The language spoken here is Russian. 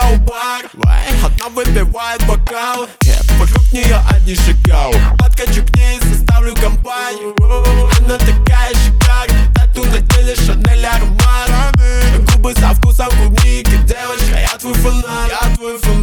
бар, одна выпивает бокал, вокруг нее одни шакалы. Подкачу к ней, составлю компанию. Она такая шикарная, тату на теле Шанель аромат, губы со вкусом клубники. Девочка, я твой фанат,